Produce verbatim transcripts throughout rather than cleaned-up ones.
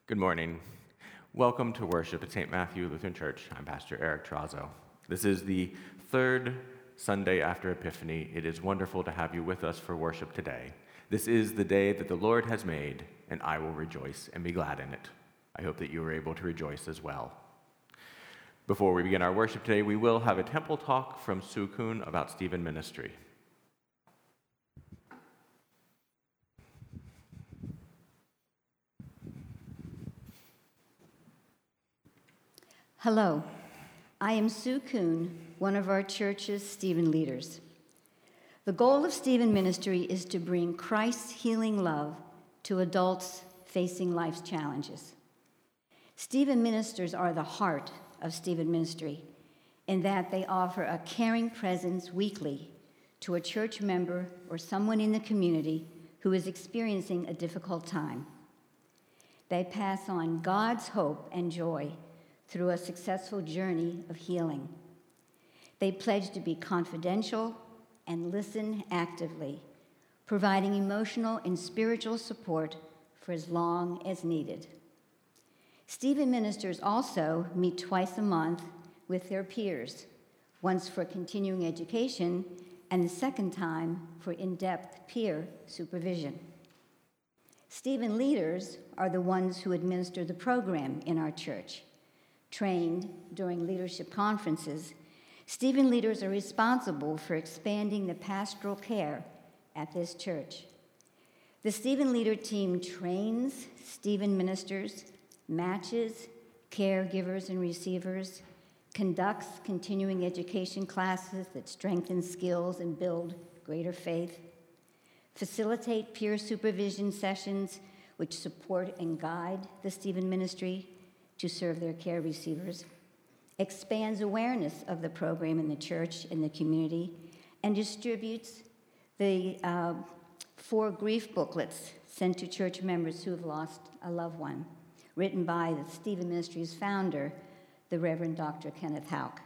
Good morning. Welcome to worship at Saint Matthew Lutheran Church. I'm Pastor Eric Trazo. This is the third Sunday after Epiphany. It is wonderful to have you with us for worship today. This is the day that the Lord has made, and I will rejoice and be glad in it. I hope that you are able to rejoice as well. Before we begin our worship today, we will have a temple talk from Sue Kuhn about Stephen Ministry. Hello, I am Sue Kuhn, one of our church's Stephen leaders. The goal of Stephen Ministry is to bring Christ's healing love to adults facing life's challenges. Stephen ministers are the heart of Stephen Ministry in that they offer a caring presence weekly to a church member or someone in the community who is experiencing a difficult time. They pass on God's hope and joy through a successful journey of healing. They pledge to be confidential and listen actively, providing emotional and spiritual support for as long as needed. Stephen ministers also meet twice a month with their peers, once for continuing education and the second time for in-depth peer supervision. Stephen leaders are the ones who administer the program in our church. Trained during leadership conferences, Stephen leaders are responsible for expanding the pastoral care at this church. The Stephen leader team trains Stephen ministers, matches caregivers and receivers, conducts continuing education classes that strengthen skills and build greater faith, facilitate peer supervision sessions which support and guide the Stephen ministry to serve their care receivers, expands awareness of the program in the church and the community, and distributes the uh, four grief booklets sent to church members who have lost a loved one, written by the Stephen Ministry's founder, the Reverend Doctor Kenneth Houck.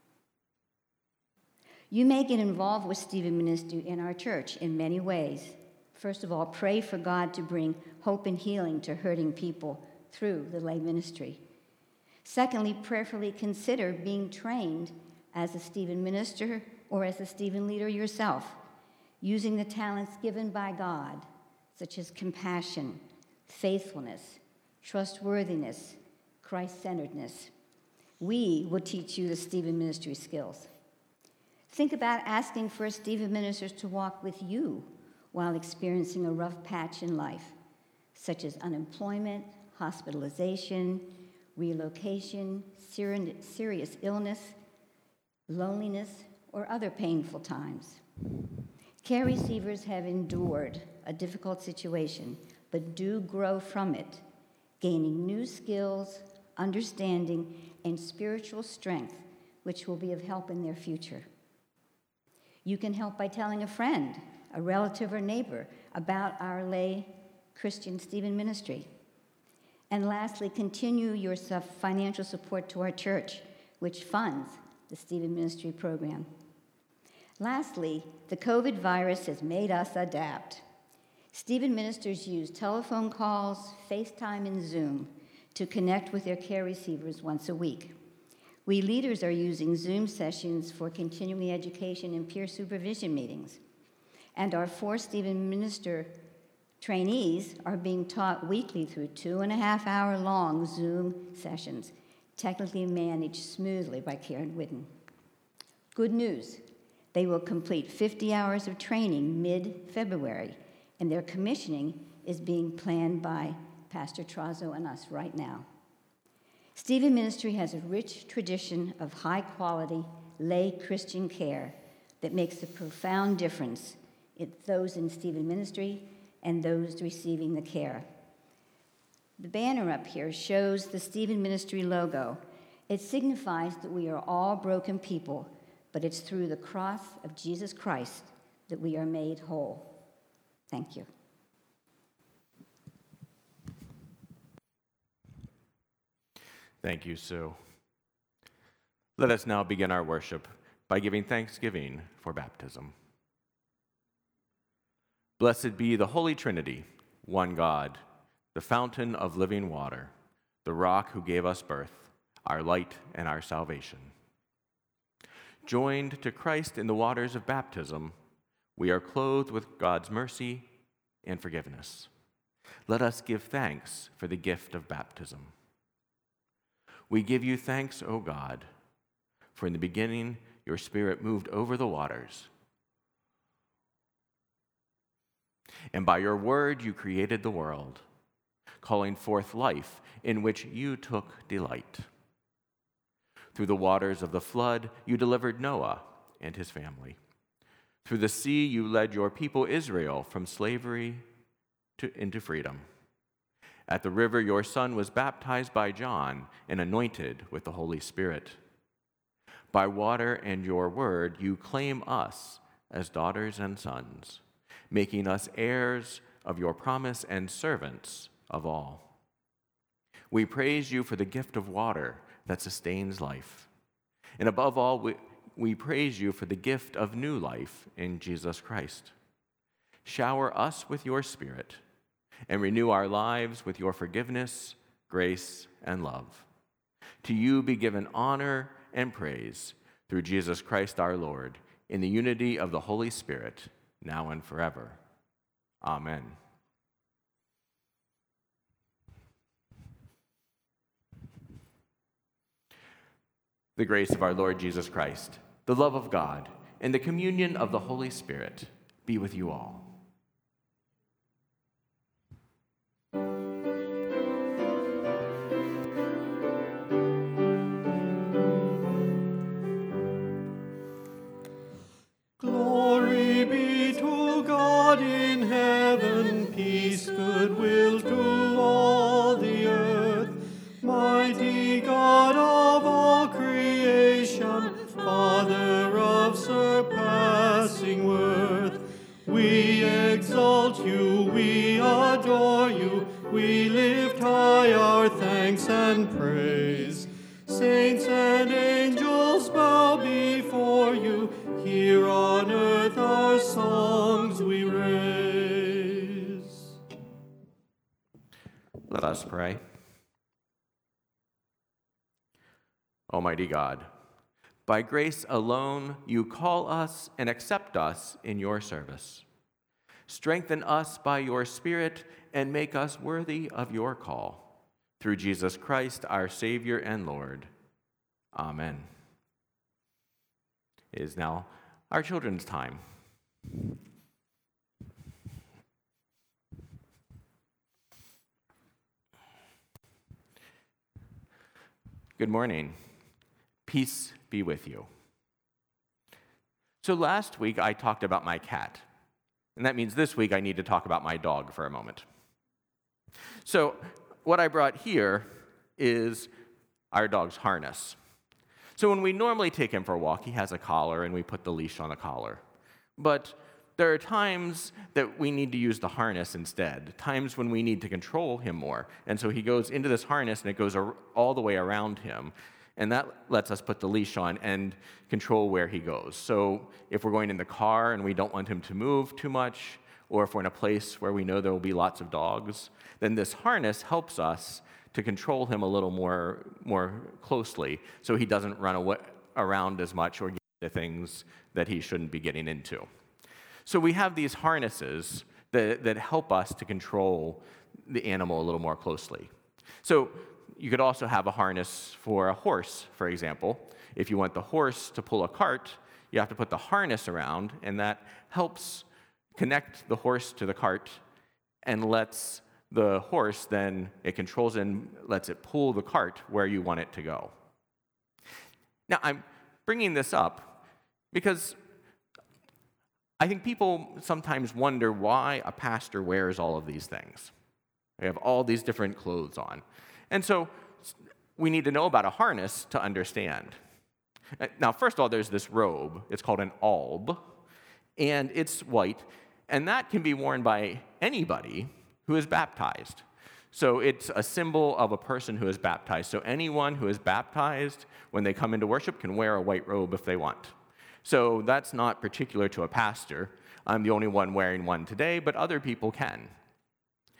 You may get involved with Stephen Ministry in our church in many ways. First of all, pray for God to bring hope and healing to hurting people through the lay ministry. Secondly, prayerfully consider being trained as a Stephen minister or as a Stephen leader yourself, using the talents given by God, such as compassion, faithfulness, trustworthiness, Christ-centeredness. We will teach you the Stephen ministry skills. Think about asking for a Stephen minister to walk with you while experiencing a rough patch in life, such as unemployment, hospitalization, relocation, serious illness, loneliness, or other painful times. Care receivers have endured a difficult situation, but do grow from it, gaining new skills, understanding, and spiritual strength, which will be of help in their future. You can help by telling a friend, a relative, or neighbor about our lay Christian Stephen Ministry. And lastly, continue your financial support to our church, which funds the Stephen Ministry program. Lastly, the COVID virus has made us adapt. Stephen ministers use telephone calls, FaceTime, and Zoom to connect with their care receivers once a week. We leaders are using Zoom sessions for continuing education and peer supervision meetings. And our four Stephen minister trainees are being taught weekly through two and a half hour long Zoom sessions, technically managed smoothly by Karen Whidden. Good news, they will complete fifty hours of training mid-February, and their commissioning is being planned by Pastor Trazo and us right now. Stephen Ministry has a rich tradition of high-quality lay Christian care that makes a profound difference in those in Stephen Ministry and those receiving the care. The banner up here shows the Stephen Ministry logo. It signifies that we are all broken people, but it's through the cross of Jesus Christ that we are made whole. Thank you. Thank you, Sue. Let us now begin our worship by giving thanksgiving for baptism. Blessed be the Holy Trinity, one God, the fountain of living water, the rock who gave us birth, our light and our salvation. Joined to Christ in the waters of baptism, we are clothed with God's mercy and forgiveness. Let us give thanks for the gift of baptism. We give you thanks, O God, for in the beginning your Spirit moved over the waters, and by your word you created the world, calling forth life in which you took delight. Through the waters of the flood, you delivered Noah and his family. Through the sea, you led your people Israel from slavery to, into freedom. At the river, your son was baptized by John and anointed with the Holy Spirit. By water and your word, you claim us as daughters and sons, making us heirs of your promise and servants of all. We praise you for the gift of water that sustains life. And above all, we, we praise you for the gift of new life in Jesus Christ. Shower us with your Spirit and renew our lives with your forgiveness, grace, and love. To you be given honor and praise through Jesus Christ our Lord, in the unity of the Holy Spirit, now and forever. Amen. The grace of our Lord Jesus Christ, the love of God, and the communion of the Holy Spirit be with you all. Glory be to God in heaven, peace, goodwill to all the earth. Mighty God of all creation, Father of surpassing worth, we exalt you, we adore you, we lift high our thanks and praise. Saints and angels bow before you, here on earth our songs we raise. Let us pray. Almighty God, by grace alone you call us and accept us in your service. Strengthen us by your Spirit and make us worthy of your call. Through Jesus Christ, our Savior and Lord. Amen. It is now our children's time. Good morning. Peace be with you. So last week I talked about my cat, and that means this week I need to talk about my dog for a moment. So what I brought here is our dog's harness. So when we normally take him for a walk, he has a collar and we put the leash on the collar. But there are times that we need to use the harness instead, times when we need to control him more. And so he goes into this harness and it goes all the way around him. And that lets us put the leash on and control where he goes. So if we're going in the car and we don't want him to move too much, or if we're in a place where we know there will be lots of dogs, then this harness helps us to control him a little more, more closely so he doesn't run away, around as much or get into things that he shouldn't be getting into. So we have these harnesses that, that help us to control the animal a little more closely. So you could also have a harness for a horse, for example. If you want the horse to pull a cart, you have to put the harness around, and that helps connect the horse to the cart and lets the horse then, it controls and lets it pull the cart where you want it to go. Now, I'm bringing this up because I think people sometimes wonder why a pastor wears all of these things. They have all these different clothes on. And so we need to know about a harness to understand. Now, first of all, there's this robe. It's called an alb, and it's white, and that can be worn by anybody who is baptized. So it's a symbol of a person who is baptized. So anyone who is baptized, when they come into worship, can wear a white robe if they want. So that's not particular to a pastor. I'm the only one wearing one today, but other people can.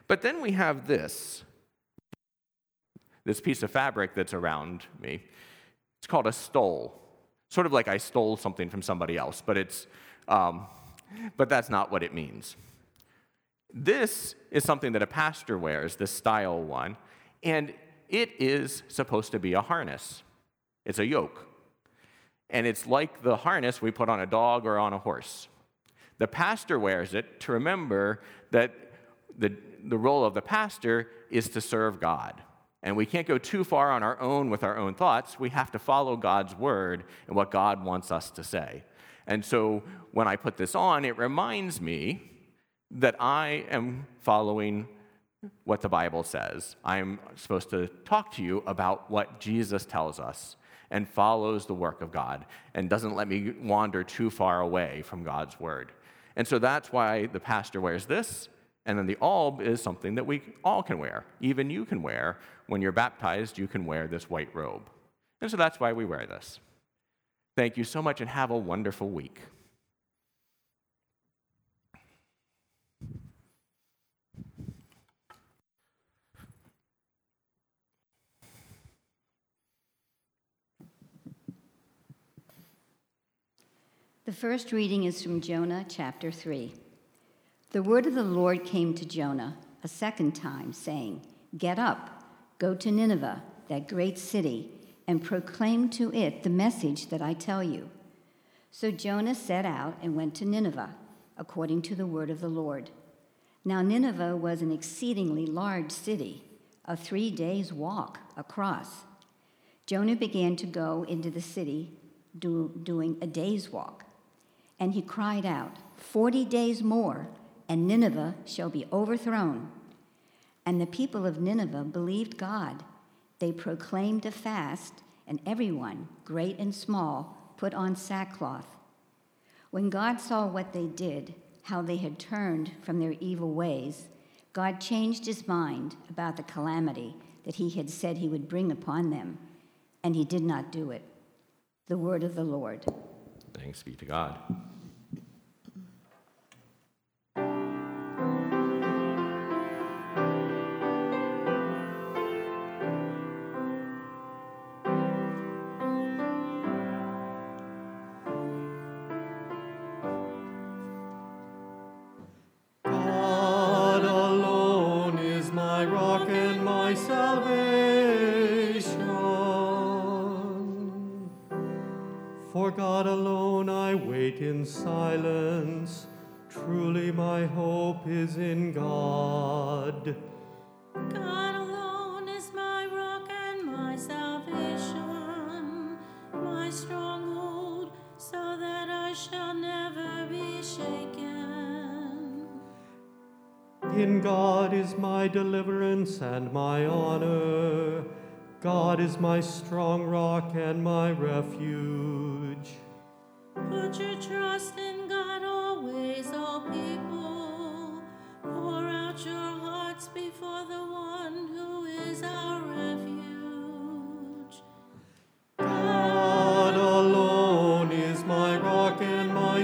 But then we have this, this piece of fabric that's around me. It's called a stole. Sort of like I stole something from somebody else, but it's, um, but that's not what it means. This is something that a pastor wears, this style one, and it is supposed to be a harness. It's a yoke. And it's like the harness we put on a dog or on a horse. The pastor wears it to remember that the, the role of the pastor is to serve God. And we can't go too far on our own with our own thoughts. We have to follow God's word and what God wants us to say. And so when I put this on, it reminds me that I am following what the Bible says. I'm supposed to talk to you about what Jesus tells us and follows the work of God and doesn't let me wander too far away from God's word. And so that's why the pastor wears this, and then the alb is something that we all can wear. Even you can wear. When you're baptized, you can wear this white robe. And so that's why we wear this. Thank you so much and have a wonderful week. The first reading is from Jonah chapter three. The word of the Lord came to Jonah a second time, saying, "Get up, go to Nineveh, that great city, and proclaim to it the message that I tell you." So Jonah set out and went to Nineveh, according to the word of the Lord. Now Nineveh was an exceedingly large city, a three days' walk across. Jonah began to go into the city, do, doing a day's walk. And he cried out, "Forty days more, and Nineveh shall be overthrown." And the people of Nineveh believed God. They proclaimed a fast, and everyone, great and small, put on sackcloth. When God saw what they did, how they had turned from their evil ways, God changed his mind about the calamity that he had said he would bring upon them, and he did not do it. The word of the Lord. Thanks be to God. God alone is my rock and my salvation. For God alone I wait in silence. Truly my hope is in God. God alone is my rock and my salvation, my stronghold, so that I shall never be shaken. In God is my deliverance and my honor. God is my strong rock and my refuge. Put your trust in God always, O people. Pour out your hearts before the one who is our refuge. God alone is my rock and my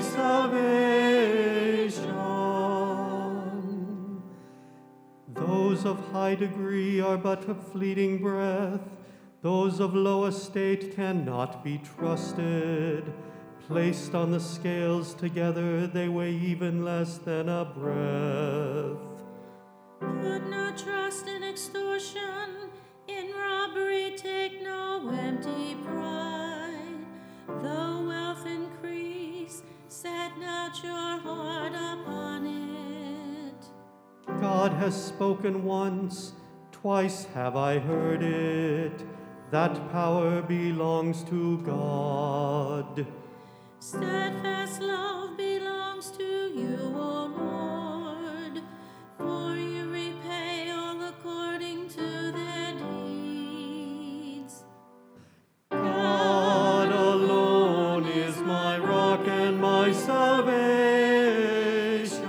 salvation. Those of high degree are but a fleeting breath. Those of low estate cannot be trusted. Placed on the scales together, they weigh even less than a breath. Put no trust in extortion, in robbery take no empty pride. Though wealth increase, set not your heart upon it. God has spoken once, twice have I heard it. That power belongs to God. Steadfast love belongs to you, O Lord, for you repay all according to their deeds. God alone is my rock and my salvation.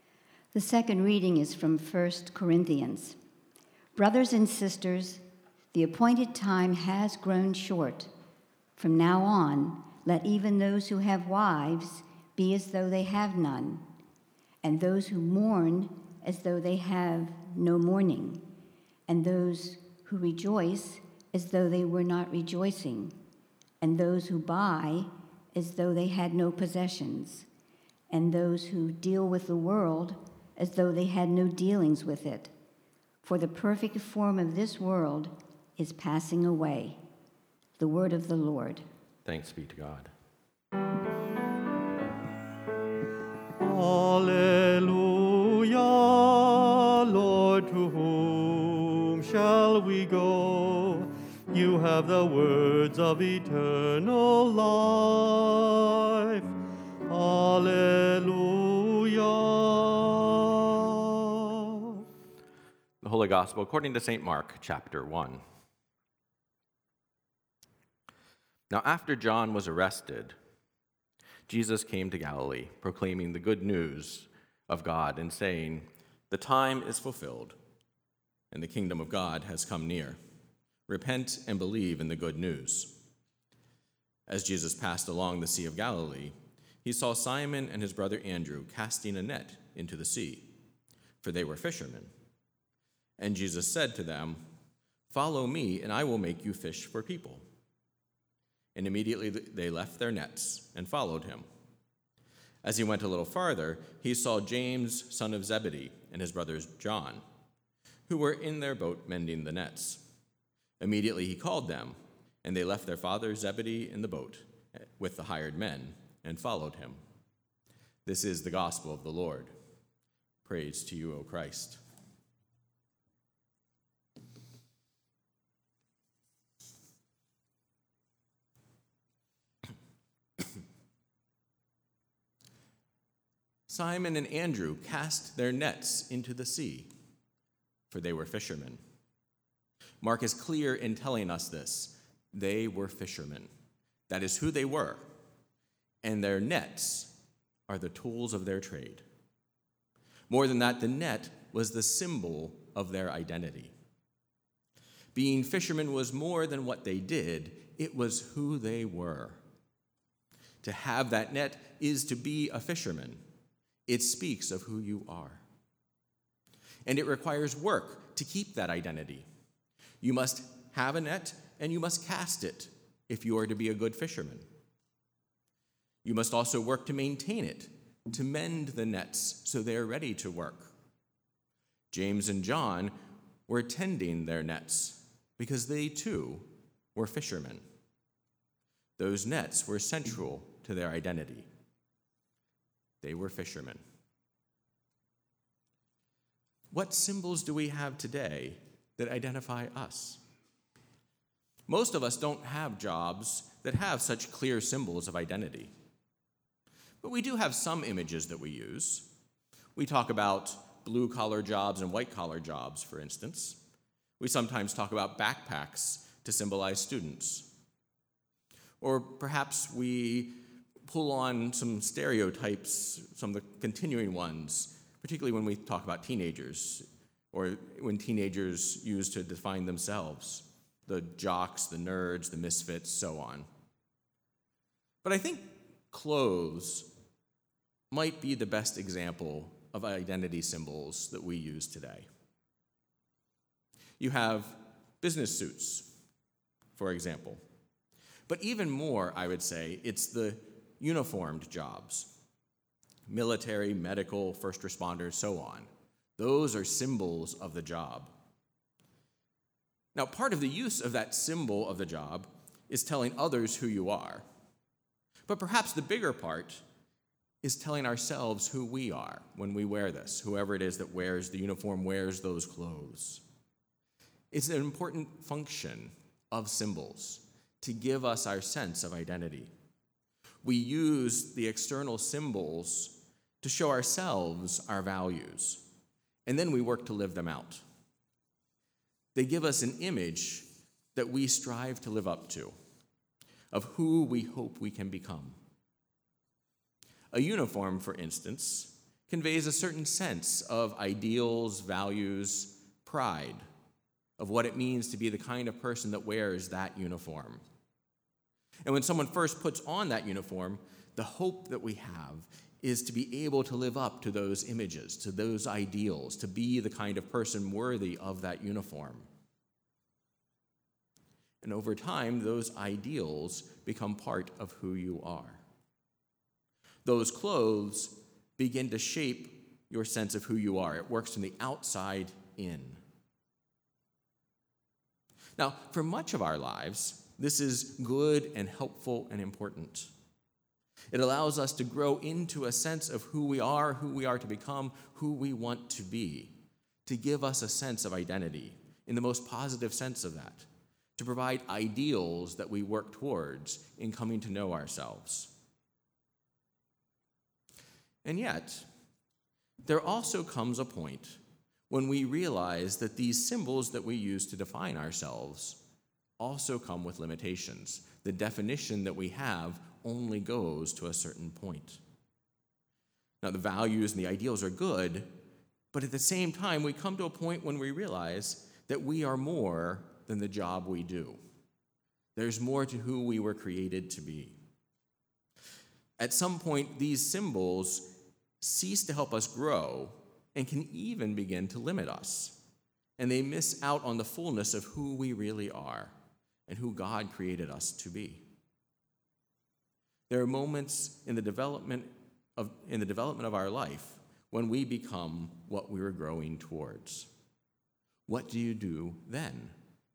The second reading is from First Corinthians. Brothers and sisters, The appointed time has grown short. From now on, let even those who have wives be as though they have none, and those who mourn as though they have no mourning, and those who rejoice as though they were not rejoicing, and those who buy as though they had no possessions, and those who deal with the world as though they had no dealings with it. For the perfect form of this world is passing away. The word of the Lord. Thanks be to God. Alleluia, Lord, to whom shall we go? You have the words of eternal life. Alleluia. The Holy Gospel according to Saint Mark, chapter one. Now, after John was arrested, Jesus came to Galilee, proclaiming the good news of God and saying, "The time is fulfilled, and the kingdom of God has come near. Repent and believe in the good news." As Jesus passed along the Sea of Galilee, he saw Simon and his brother Andrew casting a net into the sea, for they were fishermen. And Jesus said to them, "Follow me, and I will make you fish for people." And immediately they left their nets and followed him. As he went a little farther, he saw James, son of Zebedee, and his brother John, who were in their boat mending the nets. Immediately he called them, and they left their father Zebedee in the boat with the hired men and followed him. This is the gospel of the Lord. Praise to you, O Christ. Simon and Andrew cast their nets into the sea, for they were fishermen. Mark is clear in telling us this. They were fishermen. That is who they were. And their nets are the tools of their trade. More than that, the net was the symbol of their identity. Being fishermen was more than what they did, it was who they were. To have that net is to be a fisherman. It speaks of who you are. And it requires work to keep that identity. You must have a net and you must cast it if you are to be a good fisherman. You must also work to maintain it, to mend the nets so they are ready to work. James and John were tending their nets because they too were fishermen. Those nets were central to their identity. They were fishermen. What symbols do we have today that identify us? Most of us don't have jobs that have such clear symbols of identity. But we do have some images that we use. We talk about blue-collar jobs and white-collar jobs, for instance. We sometimes talk about backpacks to symbolize students. Or perhaps we pull on some stereotypes, some of the continuing ones, particularly when we talk about teenagers, or when teenagers use to define themselves, the jocks, the nerds, the misfits, so on. But I think clothes might be the best example of identity symbols that we use today. You have business suits, for example. But even more, I would say, it's the uniformed jobs. Military, medical, first responders, so on. Those are symbols of the job. Now, part of the use of that symbol of the job is telling others who you are. But perhaps the bigger part is telling ourselves who we are when we wear this, whoever it is that wears the uniform, wears those clothes. It's an important function of symbols to give us our sense of identity. We use the external symbols to show ourselves our values, and then we work to live them out. They give us an image that we strive to live up to, of who we hope we can become. A uniform, for instance, conveys a certain sense of ideals, values, pride. of what it means to be the kind of person that wears that uniform. And when someone first puts on that uniform, the hope that we have is to be able to live up to those images, to those ideals, to be the kind of person worthy of that uniform. And over time, those ideals become part of who you are. Those clothes begin to shape your sense of who you are. It works from the outside in. Now, for much of our lives, this is good and helpful and important. It allows us to grow into a sense of who we are, who we are to become, who we want to be, to give us a sense of identity, in the most positive sense of that, to provide ideals that we work towards in coming to know ourselves. And yet, there also comes a point when we realize that these symbols that we use to define ourselves also come with limitations. The definition that we have only goes to a certain point. Now, the values and the ideals are good, but at the same time, we come to a point when we realize that we are more than the job we do. There's more to who we were created to be. At some point, these symbols cease to help us grow and can even begin to limit us. And they miss out on the fullness of who we really are and who God created us to be. There are moments in the development of, in the development of our life when we become what we were growing towards. What do you do then?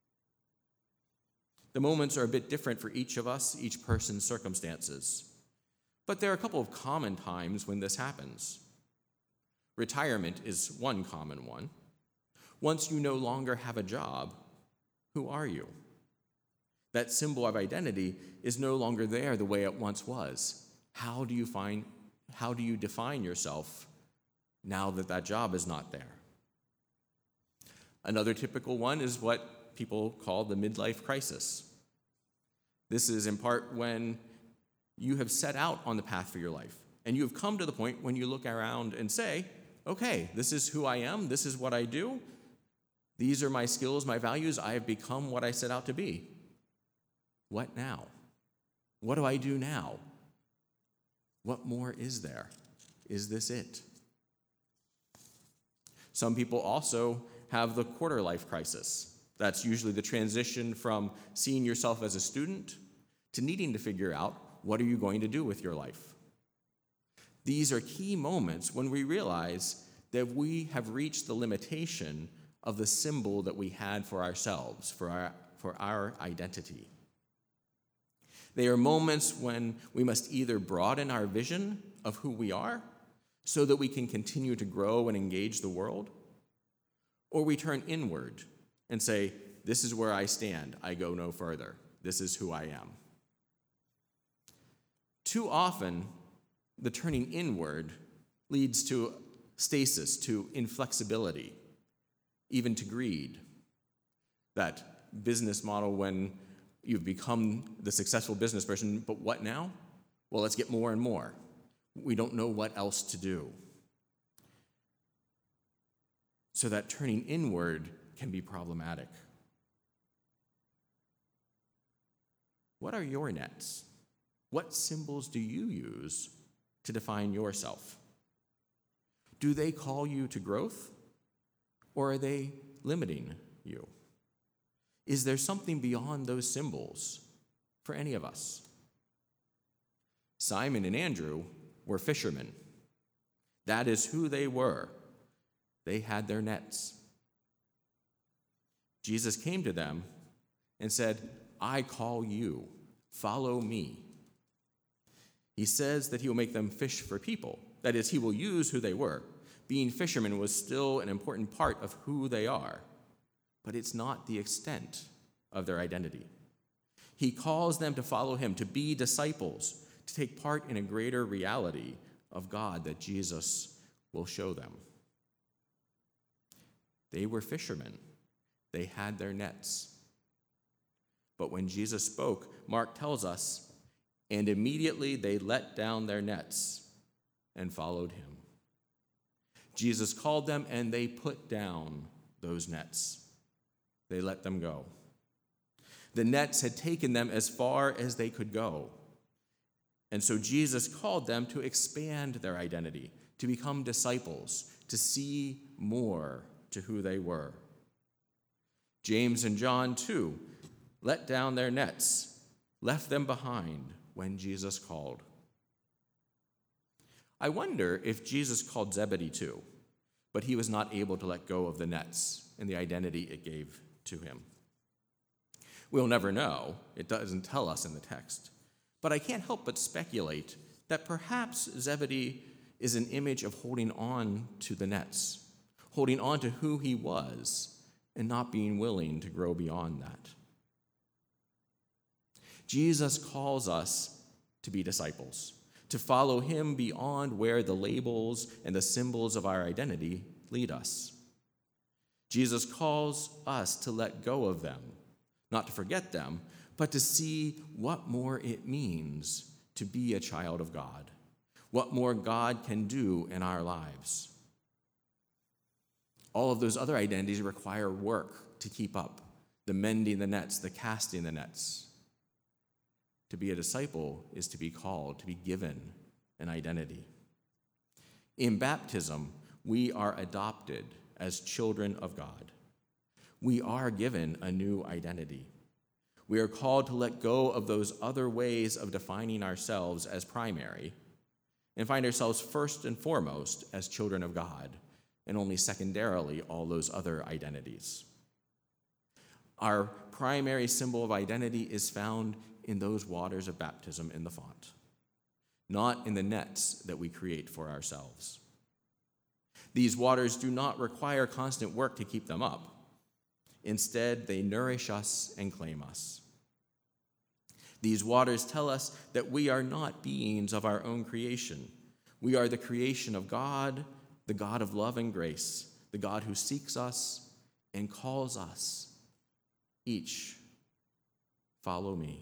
The moments are a bit different for each of us, each person's circumstances. But there are a couple of common times when this happens. Retirement is one common one. Once you no longer have a job, who are you? That symbol of identity is no longer there the way it once was. How do you find, how do you define yourself now that that job is not there? Another typical one is what people call the midlife crisis. This is in part when you have set out on the path for your life, and you have come to the point when you look around and say, okay, this is who I am, this is what I do, these are my skills, my values, I have become what I set out to be. What now? What do I do now? What more is there? Is this it? Some people also have the quarter life crisis. That's usually the transition from seeing yourself as a student to needing to figure out what are you going to do with your life. These are key moments when we realize that we have reached the limitation of the symbol that we had for ourselves, for our, for our identity. They are moments when we must either broaden our vision of who we are so that we can continue to grow and engage the world, or we turn inward and say, this is where I stand, I go no further, this is who I am. Too often, the turning inward leads to stasis, to inflexibility, even to greed. That business model when you've become the successful business person, but what now? Well, let's get more and more. We don't know what else to do. So that turning inward can be problematic. What are your nets? What symbols do you use to define yourself? Do they call you to growth, or are they limiting you? Is there something beyond those symbols for any of us? Simon and Andrew were fishermen. That is who they were. They had their nets. Jesus came to them and said, I call you, follow me. He says that he will make them fish for people. That is, he will use who they were. Being fishermen was still an important part of who they are, but it's not the extent of their identity. He calls them to follow him, to be disciples, to take part in a greater reality of God that Jesus will show them. They were fishermen. They had their nets. But when Jesus spoke, Mark tells us, and immediately they let down their nets and followed him. Jesus called them, and they put down those nets. They let them go. The nets had taken them as far as they could go. And so Jesus called them to expand their identity, to become disciples, to see more to who they were. James and John, too, let down their nets, left them behind when Jesus called. I wonder if Jesus called Zebedee too, but he was not able to let go of the nets and the identity it gave to him. We'll never know. It doesn't tell us in the text. But I can't help but speculate that perhaps Zebedee is an image of holding on to the nets, holding on to who he was, and not being willing to grow beyond that. Jesus calls us to be disciples, to follow him beyond where the labels and the symbols of our identity lead us. Jesus calls us to let go of them, not to forget them, but to see what more it means to be a child of God, what more God can do in our lives. All of those other identities require work to keep up, the mending the nets, the casting the nets. To be a disciple is to be called, to be given an identity. In baptism, we are adopted as children of God. We are given a new identity. We are called to let go of those other ways of defining ourselves as primary and find ourselves first and foremost as children of God, and only secondarily all those other identities. Our primary symbol of identity is found in those waters of baptism in the font, not in the nets that we create for ourselves. These waters do not require constant work to keep them up. Instead, they nourish us and claim us. These waters tell us that we are not beings of our own creation. We are the creation of God, the God of love and grace, the God who seeks us and calls us. Each, follow me.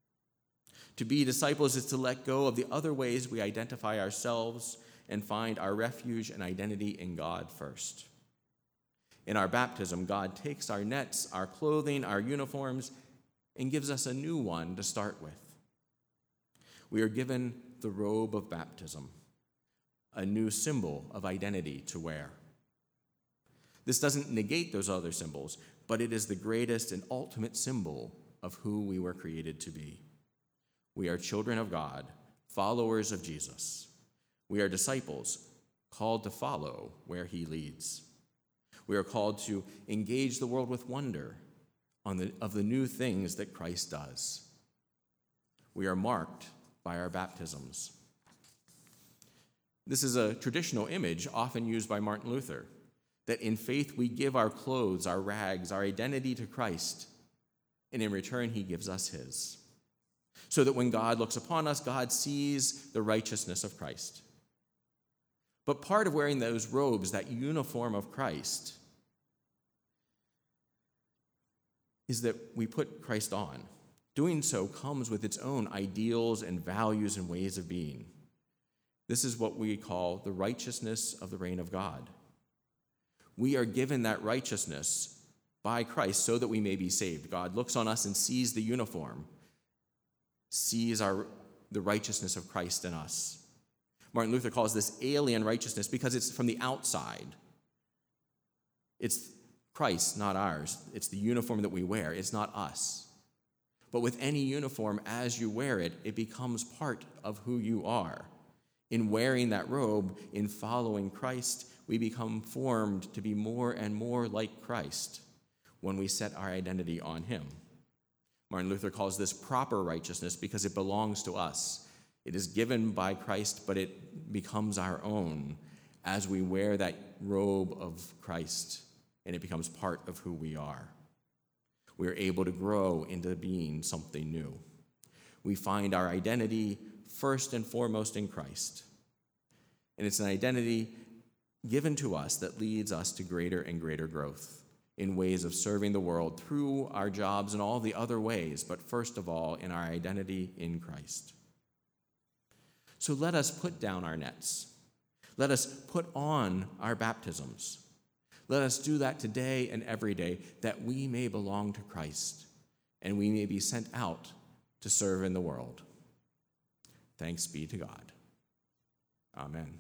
To be disciples is to let go of the other ways we identify ourselves and find our refuge and identity in God first. In our baptism, God takes our nets, our clothing, our uniforms, and gives us a new one to start with. We are given the robe of baptism, a new symbol of identity to wear. This doesn't negate those other symbols, but it is the greatest and ultimate symbol of who we were created to be. We are children of God, followers of Jesus. We are disciples, called to follow where he leads. We are called to engage the world with wonder on the, of the new things that Christ does. We are marked by our baptisms. This is a traditional image often used by Martin Luther, that in faith we give our clothes, our rags, our identity to Christ, and in return he gives us his. So that when God looks upon us, God sees the righteousness of Christ. But part of wearing those robes, that uniform of Christ, is that we put Christ on. Doing so comes with its own ideals and values and ways of being. This is what we call the righteousness of the reign of God. We are given that righteousness by Christ so that we may be saved. God looks on us and sees the uniform, sees our, the righteousness of Christ in us. Martin Luther calls this alien righteousness because it's from the outside. It's Christ, not ours. It's the uniform that we wear. It's not us. But with any uniform, as you wear it, it becomes part of who you are. In wearing that robe, in following Christ, we become formed to be more and more like Christ when we set our identity on him. Martin Luther calls this proper righteousness because it belongs to us. It is given by Christ, but it becomes our own as we wear that robe of Christ, and it becomes part of who we are. We are able to grow into being something new. We find our identity first and foremost in Christ. And it's an identity given to us that leads us to greater and greater growth in ways of serving the world through our jobs and all the other ways, but first of all, in our identity in Christ. So let us put down our nets. Let us put on our baptisms. Let us do that today and every day, that we may belong to Christ and we may be sent out to serve in the world. Thanks be to God. Amen.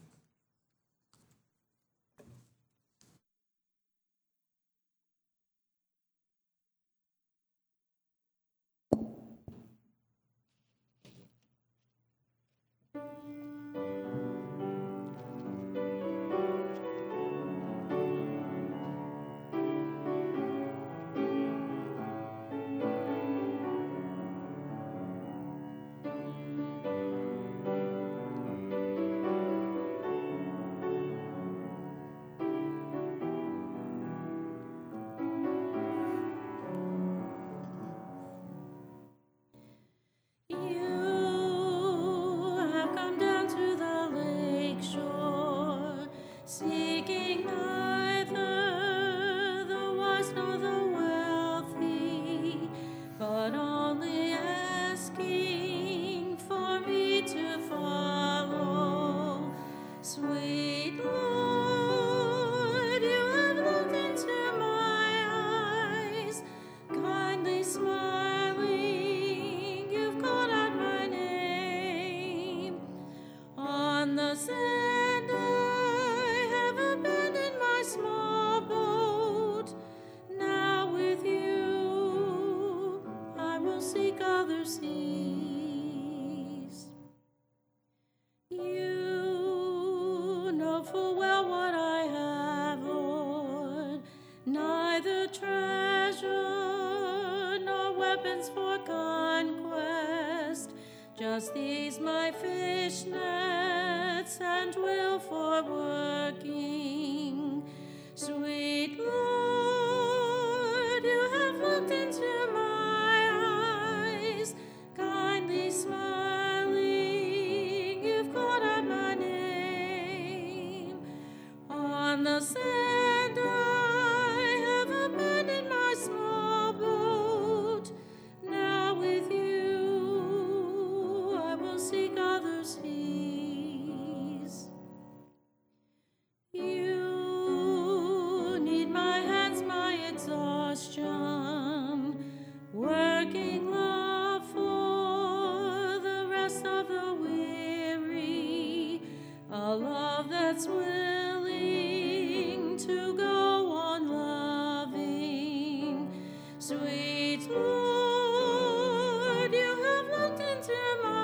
Just these my fishnets and will for working. Sweet Lord, you have looked into my eyes, kindly smiling, you've called out my name. On the sand I have abandoned my small boat. Now with you seek other seas. You need my hands, my exhaustion, working love for the rest of the weary, a love that's willing to go on loving. Sweet Lord, you have looked into my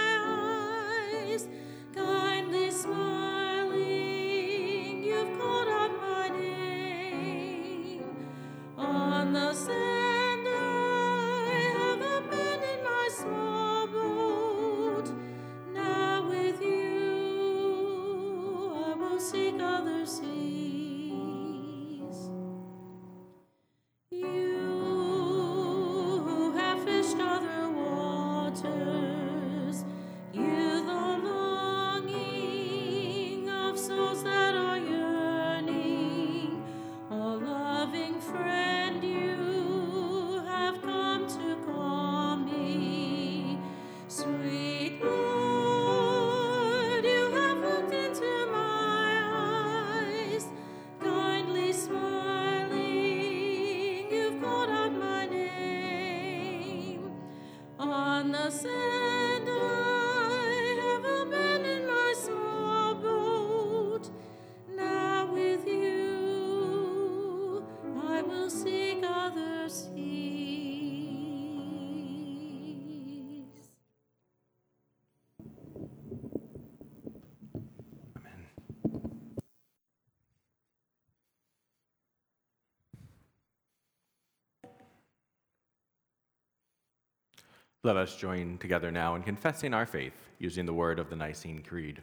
kindly smiling, you've called out my name. On the sand I have abandoned my small boat. Now with you I will seek other seas. You who have fished other waters, you the souls that are yearning, a loving friend, you have come to call me. Sweet Lord, you have looked into my eyes, kindly smiling, you've called out my name. On the sand I have abandoned my small boat. Now with you I will seek other seas. Amen. Let us join together now in confessing our faith using the word of the Nicene Creed.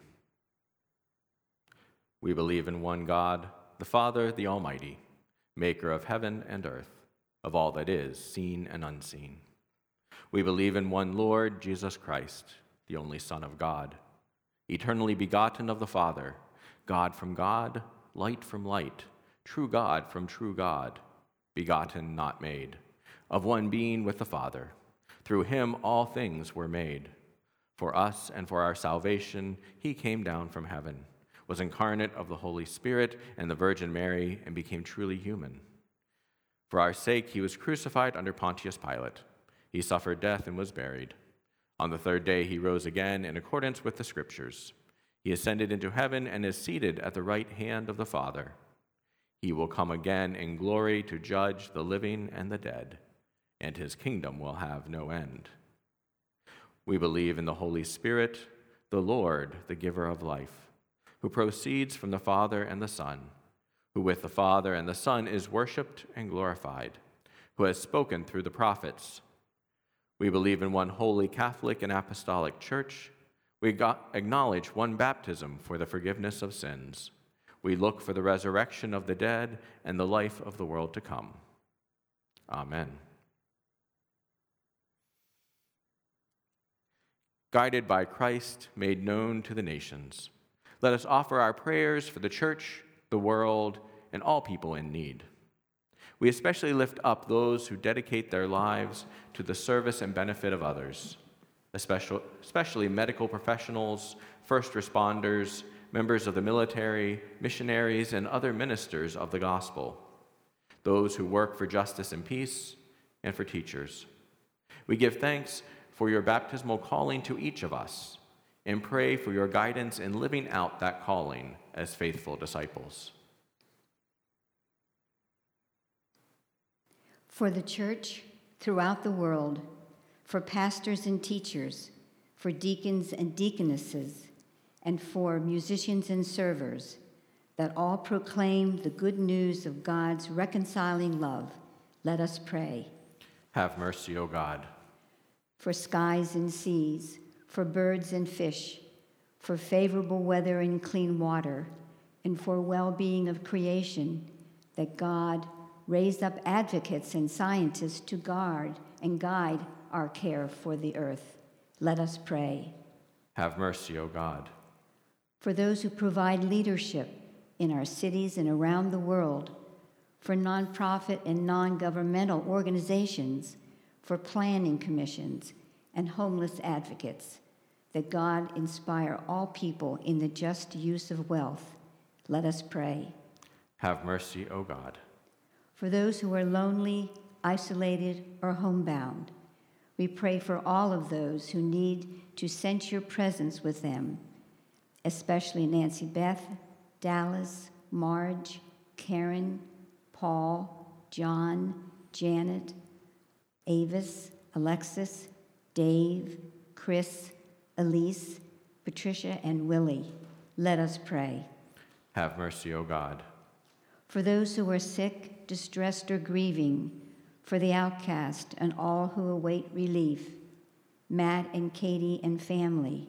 We believe in one God, the Father, the Almighty, maker of heaven and earth, of all that is, seen and unseen. We believe in one Lord, Jesus Christ, the only Son of God, eternally begotten of the Father, God from God, light from light, true God from true God, begotten, not made, of one being with the Father. Through him all things were made. For us and for our salvation he came down from heaven. was incarnate of the Holy Spirit and the Virgin Mary, and became truly human. For our sake, he was crucified under Pontius Pilate. He suffered death and was buried. On the third day, he rose again in accordance with the Scriptures. He ascended into heaven and is seated at the right hand of the Father. He will come again in glory to judge the living and the dead, and his kingdom will have no end. We believe in the Holy Spirit, the Lord, the giver of life, who proceeds from the Father and the Son, who with the Father and the Son is worshiped and glorified, who has spoken through the prophets. We believe in one holy Catholic and Apostolic Church. We got, acknowledge one baptism for the forgiveness of sins. We look for the resurrection of the dead and the life of the world to come. Amen. Guided by Christ, made known to the nations, let us offer our prayers for the church, the world, and all people in need. We especially lift up those who dedicate their lives to the service and benefit of others, especially, especially medical professionals, first responders, members of the military, missionaries, and other ministers of the gospel, those who work for justice and peace, and for teachers. We give thanks for your baptismal calling to each of us, and pray for your guidance in living out that calling as faithful disciples. For the church throughout the world, for pastors and teachers, for deacons and deaconesses, and for musicians and servers, that all proclaim the good news of God's reconciling love, let us pray. Have mercy, O God. For skies and seas, for birds and fish, for favorable weather and clean water, and for well-being of creation, that God raised up advocates and scientists to guard and guide our care for the earth. Let us pray. Have mercy, O God. For those who provide leadership in our cities and around the world, for nonprofit and non-governmental organizations, for planning commissions and homeless advocates, that God inspire all people in the just use of wealth. Let us pray. Have mercy, O God. For those who are lonely, isolated, or homebound, we pray for all of those who need to sense your presence with them, especially Nancy Beth, Dallas, Marge, Karen, Paul, John, Janet, Avis, Alexis, Dave, Chris, Elise, Patricia, and Willie. Let us pray. Have mercy, O God. For those who are sick, distressed, or grieving, for the outcast and all who await relief, Matt and Katie and family,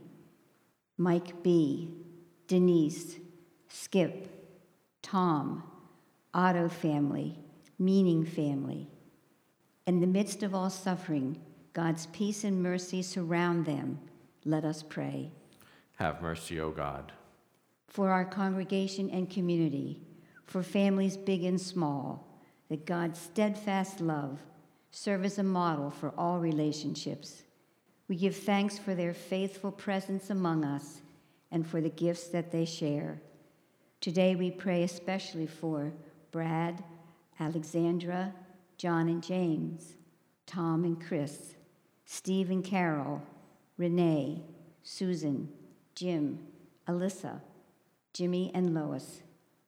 Mike B., Denise, Skip, Tom, Otto family, Meaning family. In the midst of all suffering, God's peace and mercy surround them. Let us pray. Have mercy, O God. For our congregation and community, for families big and small, that God's steadfast love serve as a model for all relationships. We give thanks for their faithful presence among us and for the gifts that they share. Today we pray especially for Brad, Alexandra, John and James, Tom and Chris, Steve and Carol, Renee, Susan, Jim, Alyssa, Jimmy and Lois.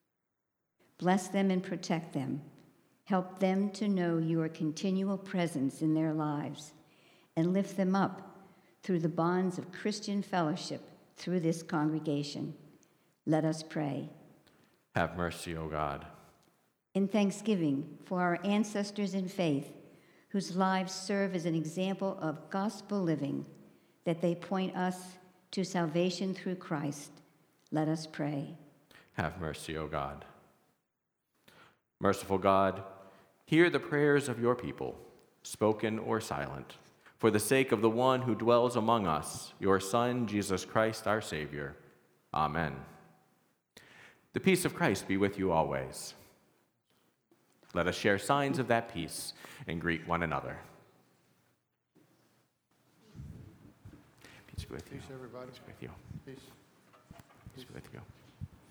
Bless them and protect them. Help them to know your continual presence in their lives, and lift them up through the bonds of Christian fellowship through this congregation. Let us pray. Have mercy, O God. In thanksgiving for our ancestors in faith, whose lives serve as an example of gospel living, that they point us to salvation through Christ, let us pray. Have mercy, O God. Merciful God, hear the prayers of your people, spoken or silent, for the sake of the one who dwells among us, your Son, Jesus Christ, our Savior. Amen. The peace of Christ be with you always. Let us share signs of that peace and greet one another. Peace be with you. Peace, everybody. Peace be with you. Peace. Peace be with you.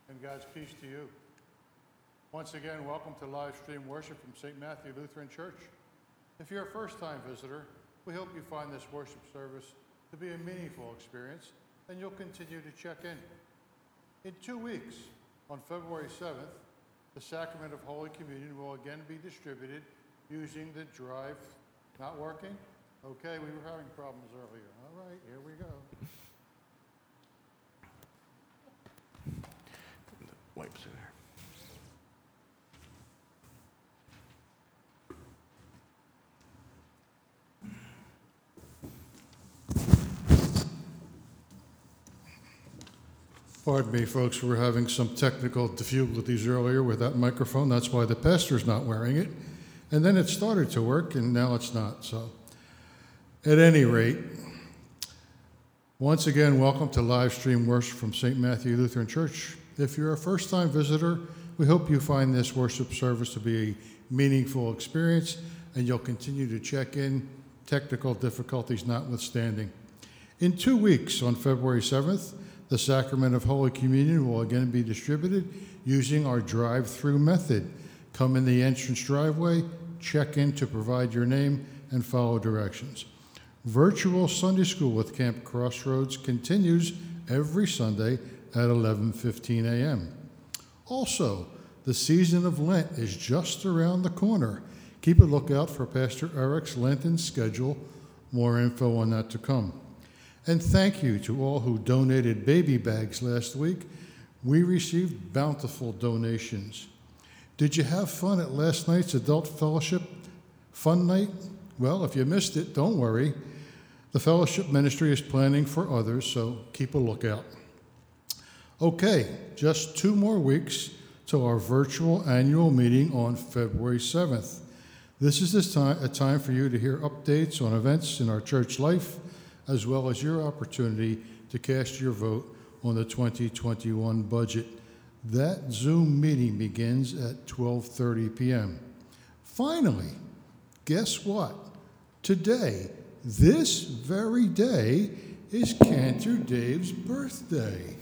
and God's peace to you. Once again, welcome to live stream worship from Saint Matthew Lutheran Church. If you're a first-time visitor, we hope you find this worship service to be a meaningful experience, and you'll continue to check in. In two weeks, on February seventh, the Sacrament of Holy Communion will again be distributed using the drive. Not working? Okay, we were having problems earlier. All right, here we go. Wipes in there. Pardon me, folks, we're having some technical difficulties earlier with that microphone. That's why the pastor's not wearing it. And then it started to work, and now it's not. So, at any rate, once again, welcome to live stream worship from Saint Matthew Lutheran Church. If you're a first-time visitor, we hope you find this worship service to be a meaningful experience, and you'll continue to check in, technical difficulties notwithstanding. In two weeks, on February seventh, the Sacrament of Holy Communion will again be distributed using our drive-through method. Come in the entrance driveway, check in to provide your name, and follow directions. Virtual Sunday School with Camp Crossroads continues every Sunday at eleven fifteen a.m. Also, the season of Lent is just around the corner. Keep a lookout for Pastor Eric's Lenten schedule. More info on that to come. And thank you to all who donated baby bags last week. We received bountiful donations. Did you have fun at last night's Adult Fellowship Fun Night? Well, if you missed it, don't worry. The fellowship ministry is planning for others, so keep a lookout. Okay, just two more weeks to our virtual annual meeting on February seventh. This is this time, a time for you to hear updates on events in our church life, as well as your opportunity to cast your vote on the twenty twenty-one budget. That Zoom meeting begins at twelve thirty p.m. Finally, guess what? Today, this very day, is Cantor Dave's birthday.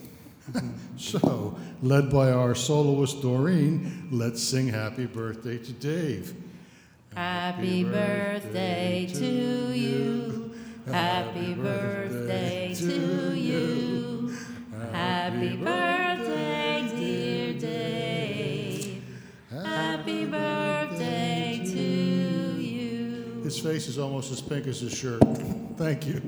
So, led by our soloist Doreen, let's sing happy birthday to Dave. Happy birthday to you. Happy birthday to you. Happy birthday, dear Dave. Happy birthday to you. His face is almost as pink as his shirt. Thank you.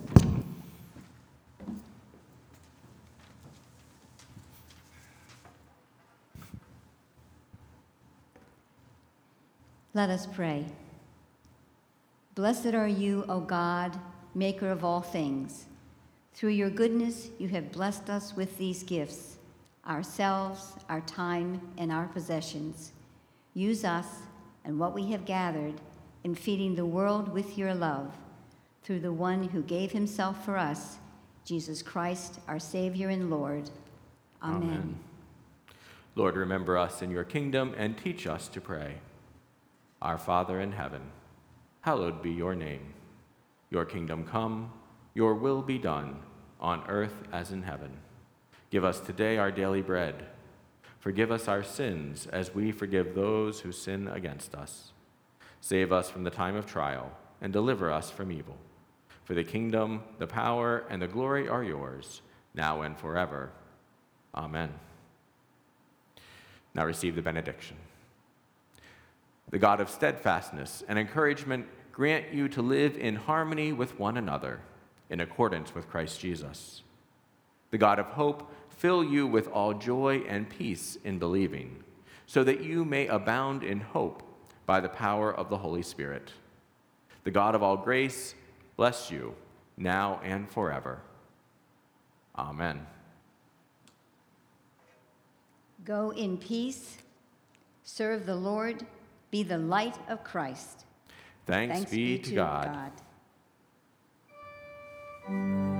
Let us pray. Blessed are you, O God, maker of all things. Through your goodness, you have blessed us with these gifts, ourselves, our time, and our possessions. Use us and what we have gathered in feeding the world with your love, through the one who gave himself for us, Jesus Christ, our Savior and Lord. Amen. Amen. Lord, remember us in your kingdom and teach us to pray. Our Father in heaven, hallowed be your name. Your kingdom come, your will be done, on earth as in heaven. Give us today our daily bread. Forgive us our sins as we forgive those who sin against us. Save us from the time of trial and deliver us from evil. For the kingdom, the power, and the glory are yours, now and forever. Amen. Now receive the benediction. The God of steadfastness and encouragement grant you to live in harmony with one another, in accordance with Christ Jesus. The God of hope fill you with all joy and peace in believing, so that you may abound in hope by the power of the Holy Spirit. The God of all grace bless you, now and forever. Amen. Go in peace, serve the Lord, be the light of Christ. Thanks, Thanks be, be to God. God.